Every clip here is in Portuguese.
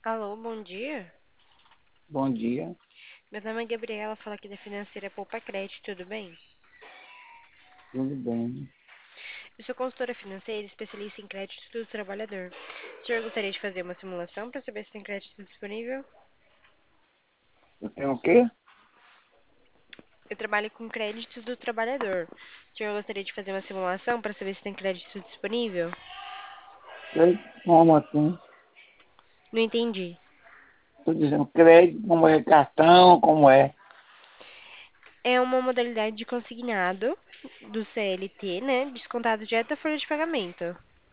Alô, bom dia. Bom dia, Meu nome é Gabriela, falo aqui da Financeira Poupa Crédito, tudo bem? tudo bem? Eu sou consultora financeira e especialista em crédito do trabalhador. O senhor gostaria de fazer uma simulação para saber se tem crédito disponível? Eu tenho o quê? Eu trabalho com crédito do trabalhador. O senhor gostaria de fazer uma simulação para saber se tem crédito disponível? Crédito como assim? Não entendi. Estou dizendo crédito, como é cartão, como é? É uma modalidade de consignado do CLT, né? Descontado direto da folha de pagamento.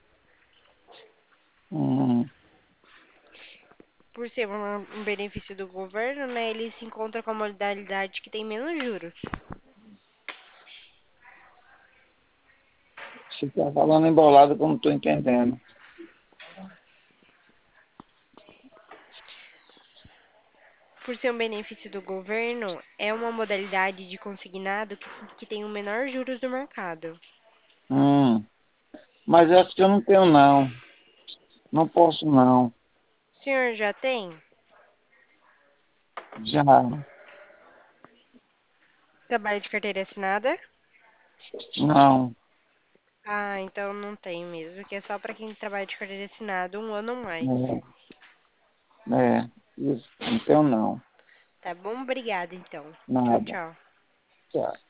Hum, Por ser um benefício do governo, né? Ele se encontra com a modalidade que tem menos juros. você está falando embolado que eu não estou entendendo. Por ser um benefício do governo, é uma modalidade de consignado que tem o menor juros do mercado. Hum, mas acho que eu não tenho não. Não posso não. O senhor já tem? Já, Trabalho de carteira assinada? não. Ah, então não tem mesmo, que é só para quem trabalha de carteira assinada 1 ano ou mais. Isso, não tenho não. Tá bom? Obrigada, então. Tchau, Nada. tchau. Tchau.